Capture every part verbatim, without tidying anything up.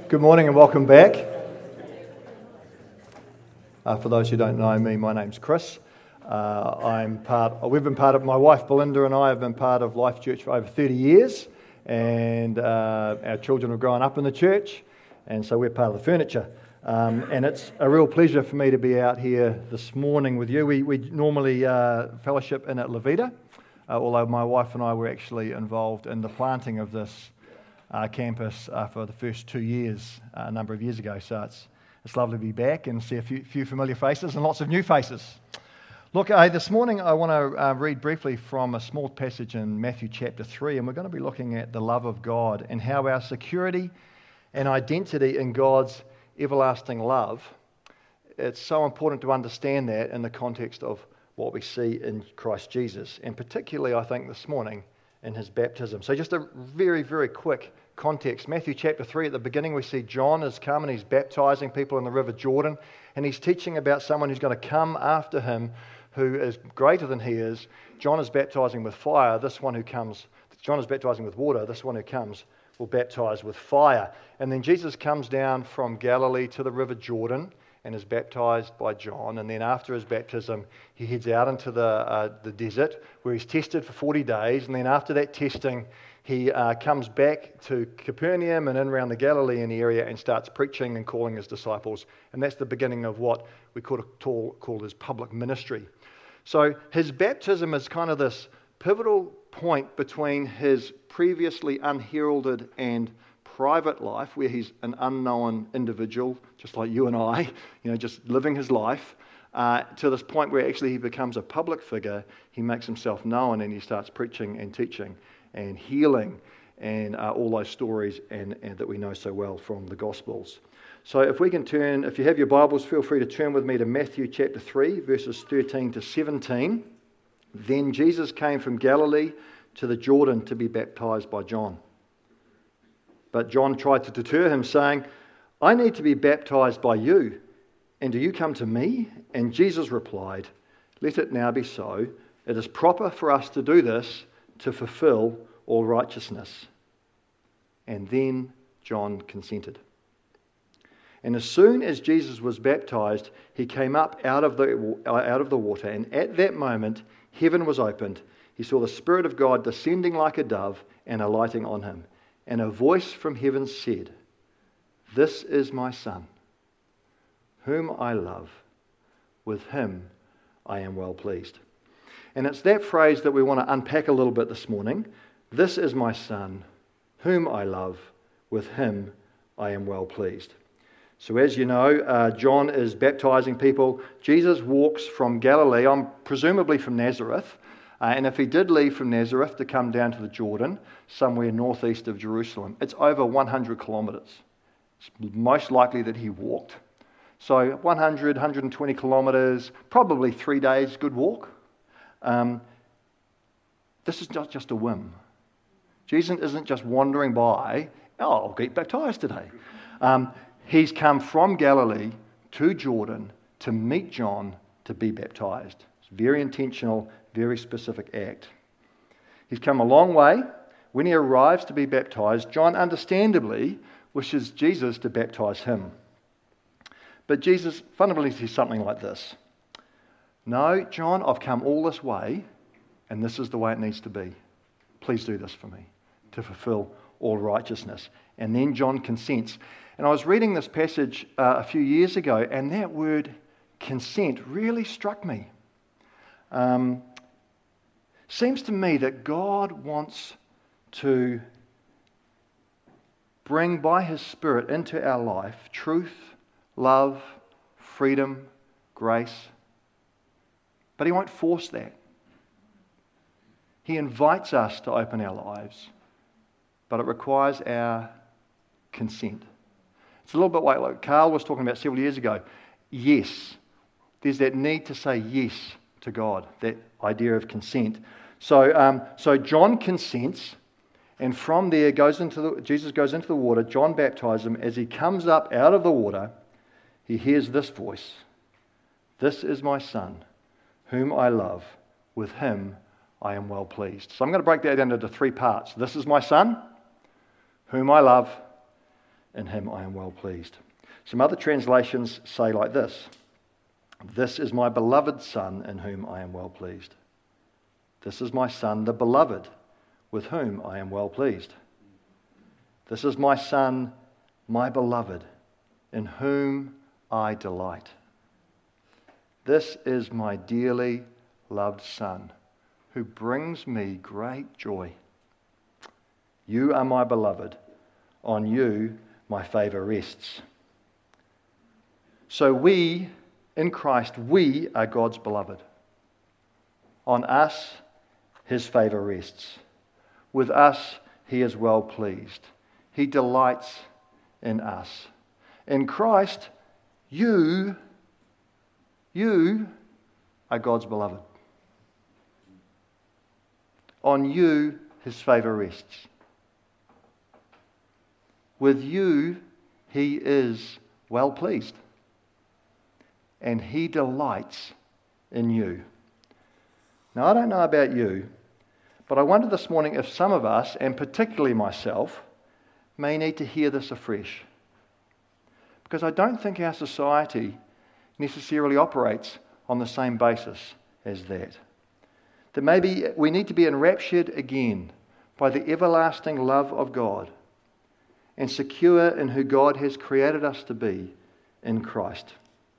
Good morning and welcome back. Uh, for those who don't know me, my name's Chris. Uh, I'm part. We've been part of. My wife Belinda and I have been part of Life Church for over thirty years, and uh, our children have grown up in the church, and so we're part of the furniture. Um, and it's a real pleasure for me to be out here this morning with you. We we normally uh, fellowship in at Levita, uh, although my wife and I were actually involved in the planting of this Uh, campus uh, for the first two years, uh, a number of years ago. So it's it's lovely to be back and see a few, few familiar faces and lots of new faces. Look, uh, this morning I want to uh, read briefly from a small passage in Matthew chapter three, and we're going to be looking at the love of God and how our security and identity in God's everlasting love. It's so important to understand that in the context of what we see in Christ Jesus, and particularly I think this morning in his baptism. So just a very, very quick context. Matthew chapter three, at the beginning we see John has come and he's baptizing people in the River Jordan, and he's teaching about someone who's going to come after him who is greater than he is. John is baptizing with fire. This one who comes, John is baptizing with water. This one who comes will baptize with fire. And then Jesus comes down from Galilee to the River Jordan and is baptized by John, and then after his baptism he heads out into the uh, the desert where he's tested for forty days, and then after that testing he uh, comes back to Capernaum and in around the Galilean area and starts preaching and calling his disciples, and that's the beginning of what we call, call his public ministry. So his baptism is kind of this pivotal point between his previously unheralded and private life, where he's an unknown individual, just like you and I, you know, just living his life, uh, to this point where actually he becomes a public figure. He makes himself known and he starts preaching and teaching and healing and uh, all those stories and, and that we know so well from the Gospels. So if we can turn, if you have your Bibles, feel free to turn with me to Matthew chapter three, verses thirteen to seventeen. Then Jesus came from Galilee to the Jordan to be baptized by John. But John tried to deter him, saying, "I need to be baptized by you, and do you come to me?" And Jesus replied, "Let it now be so. It is proper for us to do this to fulfill all righteousness." And then John consented. And as soon as Jesus was baptized, he came up out of the out of the water, and at that moment heaven was opened. He saw the Spirit of God descending like a dove and alighting on him. And a voice from heaven said, "This is my Son, whom I love. With him I am well pleased." And it's that phrase that we want to unpack a little bit this morning. This is my Son, whom I love. With him I am well pleased. So as you know, uh, John is baptizing people. Jesus walks from Galilee, um, presumably from Nazareth. Uh, and if he did leave from Nazareth to come down to the Jordan, somewhere northeast of Jerusalem, it's over one hundred kilometres. It's most likely that he walked. So one hundred, one hundred twenty kilometres, probably three days, good walk. Um, this is not just a whim. Jesus isn't just wandering by, "Oh, I'll get baptised today." Um, he's come from Galilee to Jordan to meet John to be baptised. It's very intentional, very specific act. He's come a long way. When he arrives to be baptized, John understandably wishes Jesus to baptize him. But Jesus fundamentally says something like this: "No, John, I've come all this way, and this is the way it needs to be. Please do this for me to fulfill all righteousness." And then John consents. And I was reading this passage uh, a few years ago, and that word consent really struck me. Um, seems to me that God wants to bring by his Spirit into our life truth, love, freedom, grace. But he won't force that. He invites us to open our lives, but it requires our consent. It's a little bit like, like Carl was talking about several years ago. Yes, there's that need to say yes to God, that idea of consent. So, um, so John consents, and from there goes into the, Jesus goes into the water. John baptizes him. As he comes up out of the water, he hears this voice: "This is my Son, whom I love. With him I am well pleased." So I'm going to break that down into three parts. This is my Son, whom I love, in him I am well pleased. Some other translations say like this: this is my beloved Son in whom I am well pleased. This is my Son, the beloved, with whom I am well pleased. This is my Son, my beloved, in whom I delight. This is my dearly loved Son, who brings me great joy. You are my beloved. On you my favour rests. So we, in Christ, we are God's beloved. On us, his favour rests. With us, he is well pleased. He delights in us. In Christ, you, you are God's beloved. On you, his favour rests. With you, he is well pleased. And he delights in you. Now, I don't know about you, but I wonder this morning if some of us, and particularly myself, may need to hear this afresh. Because I don't think our society necessarily operates on the same basis as that. That maybe we need to be enraptured again by the everlasting love of God and secure in who God has created us to be in Christ.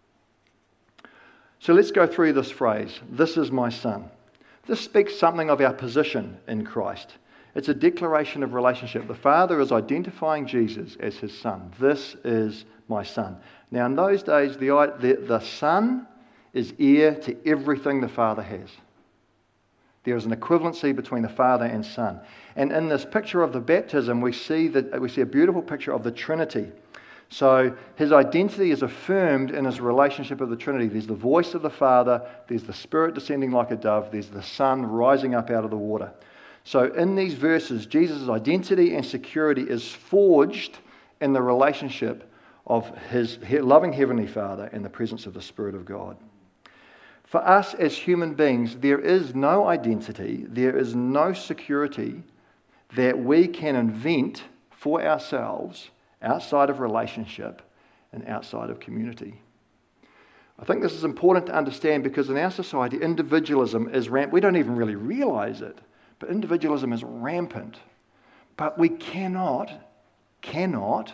So let's go through this phrase, this is my Son. This speaks something of our position in Christ. It's a declaration of relationship. The Father is identifying Jesus as his Son. This is my Son. Now in those days, the, the, the Son is heir to everything the Father has. There is an equivalency between the Father and Son. And in this picture of the baptism, we see that we see a beautiful picture of the Trinity. So his identity is affirmed in his relationship of the Trinity. There's the voice of the Father, there's the Spirit descending like a dove, there's the Son rising up out of the water. So in these verses, Jesus' identity and security is forged in the relationship of his loving Heavenly Father and the presence of the Spirit of God. For us as human beings, there is no identity, there is no security that we can invent for ourselves outside of relationship and outside of community. I think this is important to understand because in our society, individualism is rampant. We don't even really realize it, but individualism is rampant. But we cannot, cannot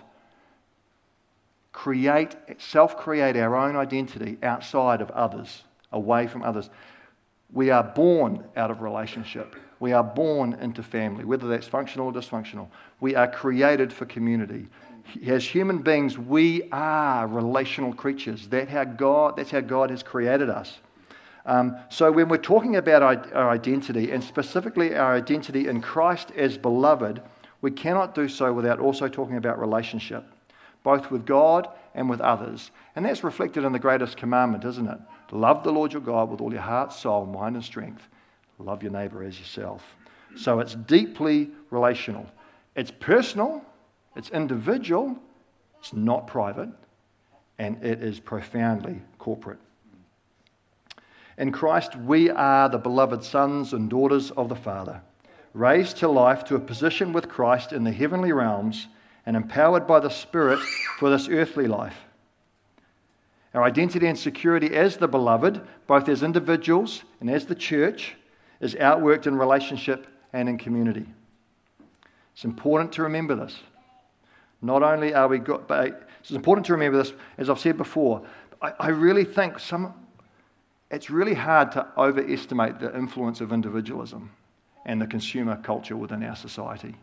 create, self-create our own identity outside of others, away from others. We are born out of relationship. We are born into family, whether that's functional or dysfunctional. We are created for community. As human beings, we are relational creatures. That's how God, that's how God has created us. Um, so when we're talking about our, our identity, and specifically our identity in Christ as beloved, we cannot do so without also talking about relationship, both with God and with others. And that's reflected in the greatest commandment, isn't it? Love the Lord your God with all your heart, soul, mind, and strength. Love your neighbour as yourself. So it's deeply relational. It's personal. It's individual, it's not private, and it is profoundly corporate. In Christ, we are the beloved sons and daughters of the Father, raised to life to a position with Christ in the heavenly realms and empowered by the Spirit for this earthly life. Our identity and security as the beloved, both as individuals and as the church, is outworked in relationship and in community. It's important to remember this. Not only are we got, but it's important to remember this, as I've said before, I, I really think some, it's really hard to overestimate the influence of individualism and the consumer culture within our society.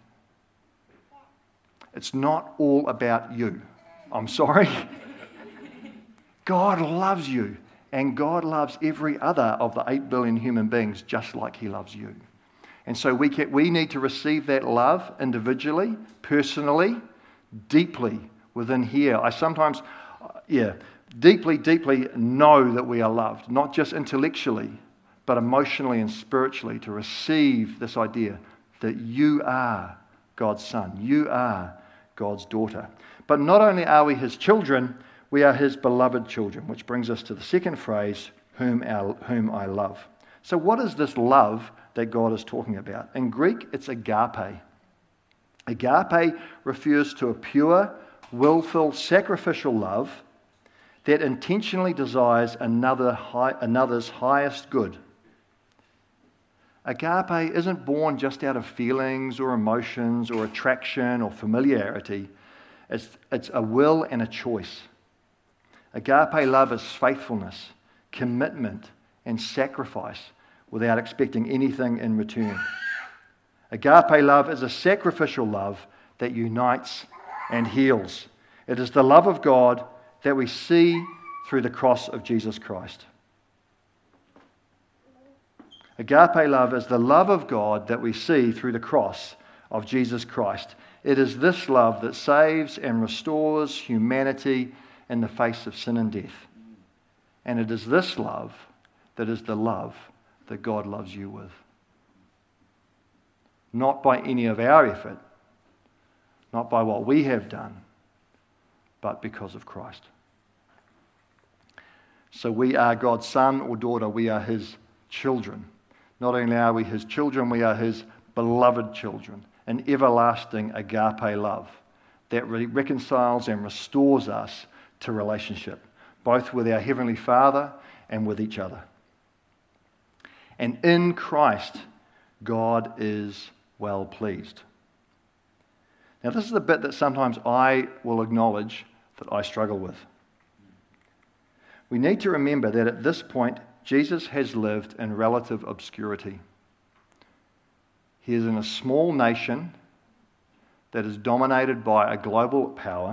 It's not all about you. I'm sorry. God loves you, and God loves every other of the eight billion human beings just like he loves you. And so we can, we need to receive that love individually, personally, deeply within here. I sometimes, yeah, deeply, deeply know that we are loved, not just intellectually, but emotionally and spiritually, to receive this idea that you are God's son, you are God's daughter. But not only are we his children, we are his beloved children, which brings us to the second phrase, whom, our, whom I love. So what is this love that God is talking about? In Greek, it's agape. Agape refers to a pure, willful, sacrificial love that intentionally desires another high, another's highest good. Agape isn't born just out of feelings or emotions or attraction or familiarity. It's, it's a will and a choice. Agape love is faithfulness, commitment, and sacrifice without expecting anything in return. Agape love is a sacrificial love that unites and heals. It is the love of God that we see through the cross of Jesus Christ. Agape love is the love of God that we see through the cross of Jesus Christ. It is this love that saves and restores humanity in the face of sin and death. And it is this love that is the love that God loves you with. Not by any of our effort, not by what we have done, but because of Christ. So we are God's son or daughter, we are his children. Not only are we his children, we are his beloved children. An everlasting agape love that re- reconciles and restores us to relationship, both with our Heavenly Father and with each other. And in Christ, God is well pleased. Now, this is the bit that sometimes I will acknowledge that I struggle with. We need to remember that at this point, Jesus has lived in relative obscurity. He is in a small nation that is dominated by a global power.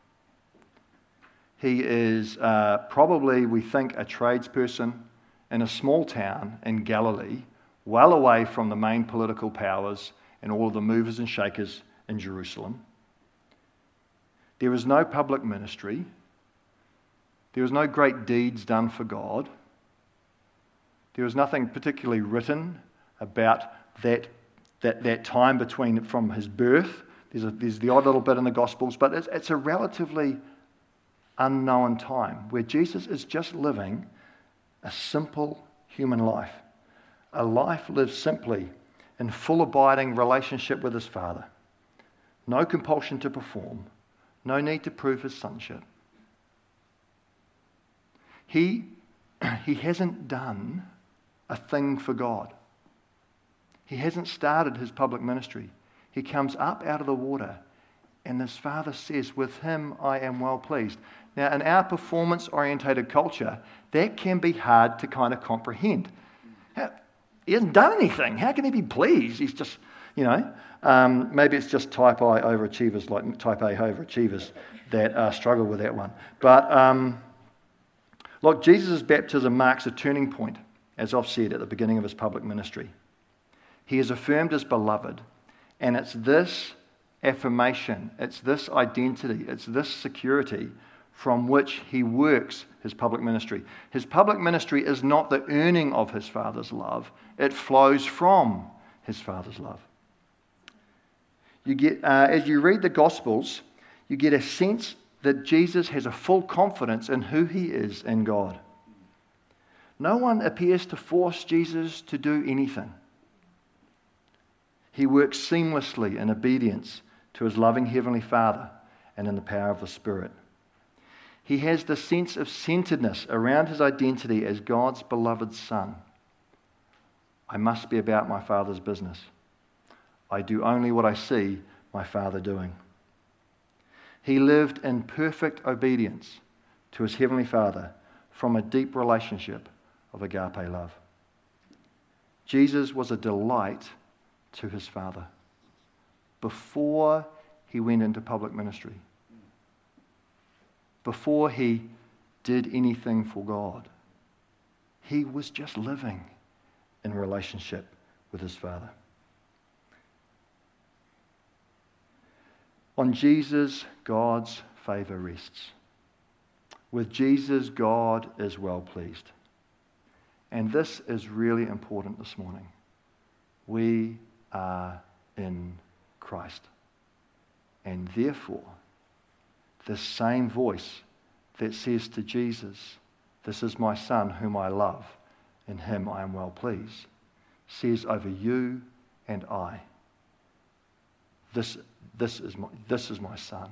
He is uh, probably, we think, a tradesperson in a small town in Galilee, well away from the main political powers and all of the movers and shakers in Jerusalem. There is no public ministry. There is no great deeds done for God. There is nothing particularly written about that, that, that time between from his birth. There's, a, there's the odd little bit in the Gospels, but it's, it's a relatively unknown time where Jesus is just living a simple human life. A life lived simply in full abiding relationship with his Father. No compulsion to perform. No need to prove his sonship. He, he hasn't done a thing for God. He hasn't started his public ministry. He comes up out of the water, and his Father says, with him I am well pleased. Now, in our performance-orientated culture, that can be hard to kind of comprehend. How, he hasn't done anything. How can he be pleased? He's just, you know, um, maybe it's just type I overachievers, like type A overachievers, that uh, struggle with that one. But um, look, Jesus' baptism marks a turning point, as I've said at the beginning of his public ministry. He is affirmed as beloved, and it's this affirmation, it's this identity, it's this security from which he works his public ministry. His public ministry is not the earning of his Father's love, it flows from his Father's love. You get, uh, as you read the Gospels, you get a sense that Jesus has a full confidence in who he is in God. No one appears to force Jesus to do anything. He works seamlessly in obedience to his loving Heavenly Father and in the power of the Spirit. He has the sense of centeredness around his identity as God's beloved Son. I must be about my Father's business. I do only what I see my Father doing. He lived in perfect obedience to his Heavenly Father from a deep relationship of agape love. Jesus was a delight to his Father before he went into public ministry, before he did anything for God. He was just living in relationship with his Father. On Jesus, God's favor rests. With Jesus, God is well pleased. And this is really important this morning. We are in Christ. And therefore, the same voice that says to Jesus, "This is my Son whom I love, in him I am well pleased," says over you and I, This, this, is my, this is my Son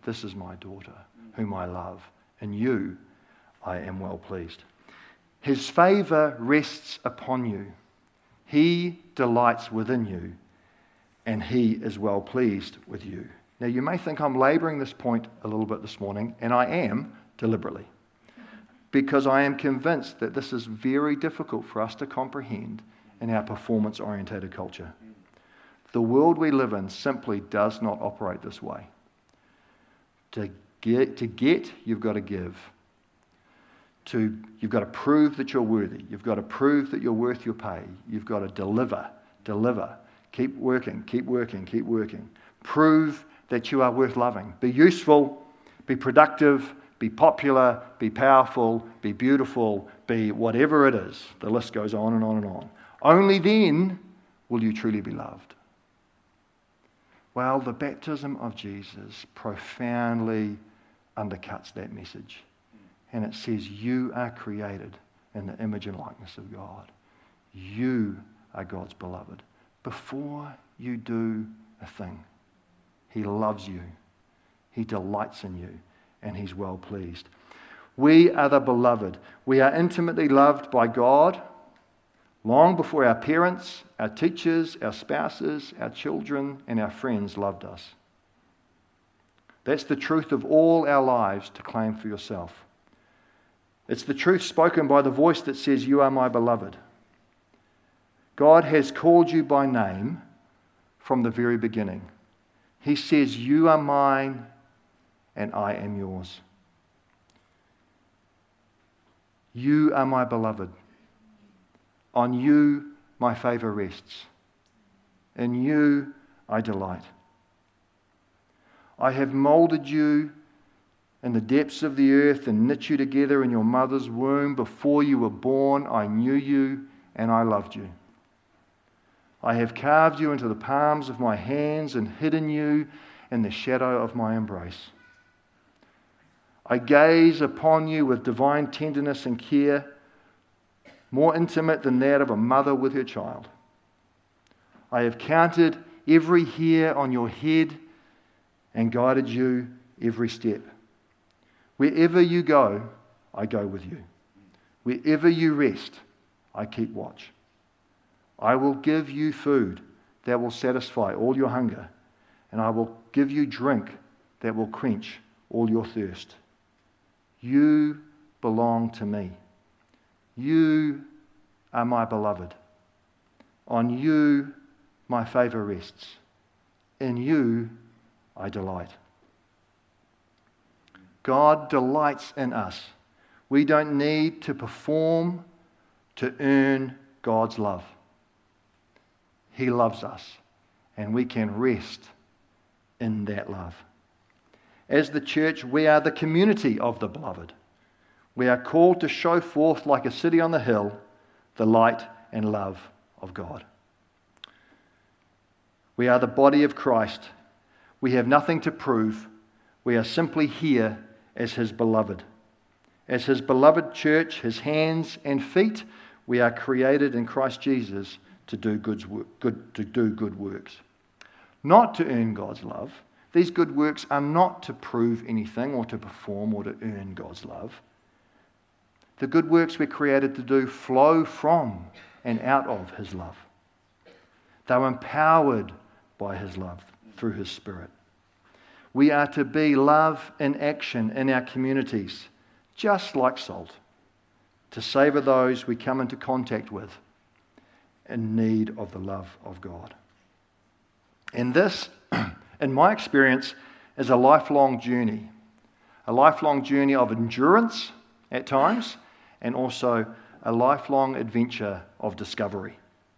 This is my daughter, whom I love. In you I am well pleased. His favour rests upon you. He delights within you, and he is well pleased with you. Now, you may think I'm labouring this point a little bit this morning, and I am deliberately, because I am convinced that this is very difficult for us to comprehend in our performance-orientated culture. The world we live in simply does not operate this way. To get, to get, you've got to give. To, you've got to prove that you're worthy. You've got to prove that you're worth your pay. You've got to deliver, deliver. Keep working, keep working, keep working. Prove that you are worth loving. Be useful, be productive, be popular, be powerful, be beautiful, be whatever it is. The list goes on and on and on. Only then will you truly be loved. Well, the baptism of Jesus profoundly undercuts that message. And it says, you are created in the image and likeness of God. You are God's beloved. Before you do a thing, he loves you. He delights in you. And he's well pleased. We are the beloved. We are intimately loved by God long before our parents, our teachers, our spouses, our children, and our friends loved us. That's the truth of all our lives to claim for yourself. It's the truth spoken by the voice that says, you are my beloved. God has called you by name from the very beginning. He says, you are mine and I am yours. You are my beloved. On you my favour rests. In you I delight. I have moulded you in the depths of the earth and knit you together in your mother's womb. Before you were born, I knew you and I loved you. I have carved you into the palms of my hands and hidden you in the shadow of my embrace. I gaze upon you with divine tenderness and care, more intimate than that of a mother with her child. I have counted every hair on your head and guided you every step. Wherever you go, I go with you. Wherever you rest, I keep watch. I will give you food that will satisfy all your hunger, and I will give you drink that will quench all your thirst. You belong to me. You are my beloved. On you my favour rests. In you I delight. God delights in us. We don't need to perform to earn God's love. He loves us, and we can rest in that love. As the church, we are the community of the beloved. We are called to show forth like a city on the hill the light and love of God. We are the body of Christ. We have nothing to prove. We are simply here as his beloved. As his beloved church, his hands and feet, we are created in Christ Jesus to do good, good, to do good works. Not to earn God's love. These good works are not to prove anything or to perform or to earn God's love. The good works we're created to do flow from and out of his love. They're empowered by his love through his Spirit. We are to be love in action in our communities, just like salt, to savour those we come into contact with in need of the love of God. And this, in my experience, is a lifelong journey. A lifelong journey of endurance at times, and also a lifelong adventure of discovery.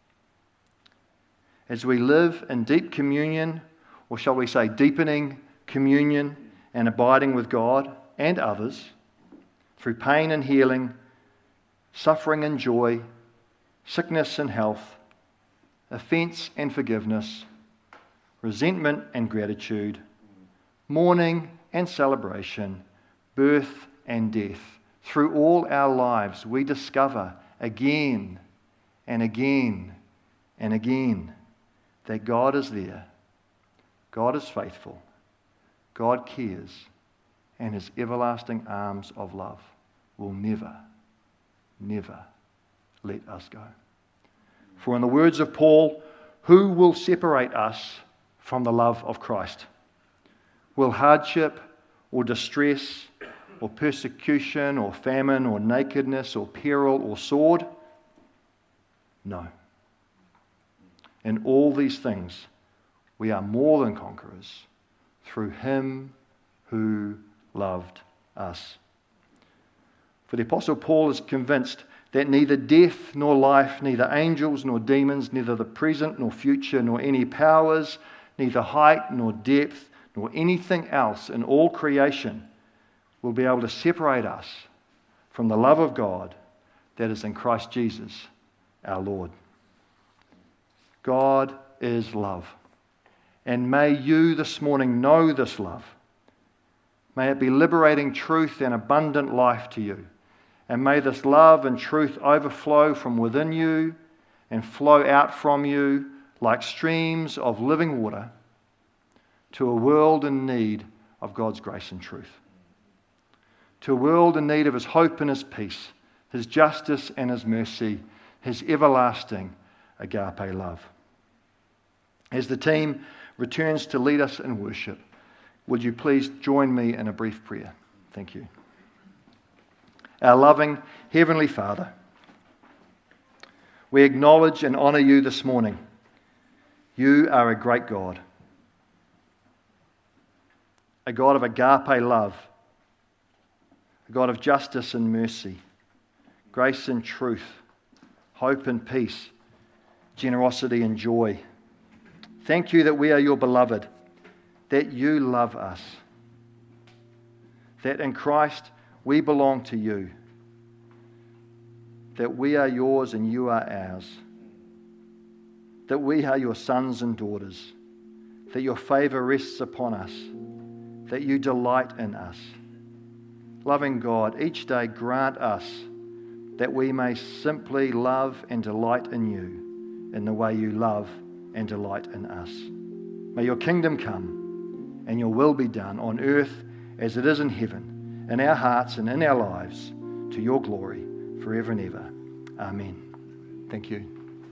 As we live in deep communion, or shall we say deepening communion and abiding with God and others, through pain and healing, suffering and joy, sickness and health, offence and forgiveness, resentment and gratitude, mourning and celebration, birth and death. Through all our lives, we discover again and again and again that God is there. God is faithful. God cares, and his everlasting arms of love will never, never let us go. For in the words of Paul, who will separate us from the love of Christ? Will hardship or distress or persecution or famine or nakedness or peril or sword? No. In all these things, we are more than conquerors through him who loved us. For the Apostle Paul is convinced that neither death nor life, neither angels nor demons, neither the present nor future, nor any powers, neither height nor depth, nor anything else in all creation will be able to separate us from the love of God that is in Christ Jesus, our Lord. God is love. And may you this morning know this love. May it be liberating truth and abundant life to you. And may this love and truth overflow from within you and flow out from you like streams of living water to a world in need of God's grace and truth. To a world in need of his hope and his peace, his justice and his mercy, his everlasting agape love. As the team returns to lead us in worship, would you please join me in a brief prayer? Thank you. Our loving Heavenly Father, we acknowledge and honour you this morning. You are a great God, a God of agape love, a God of justice and mercy, grace and truth, hope and peace, generosity and joy. Thank you that we are your beloved, that you love us, that in Christ we belong to you, that we are yours and you are ours, that we are your sons and daughters, that your favour rests upon us, that you delight in us. Loving God, each day grant us that we may simply love and delight in you in the way you love and delight in us. May your kingdom come and your will be done on earth as it is in heaven, in our hearts and in our lives, to your glory forever and ever. Amen. Thank you.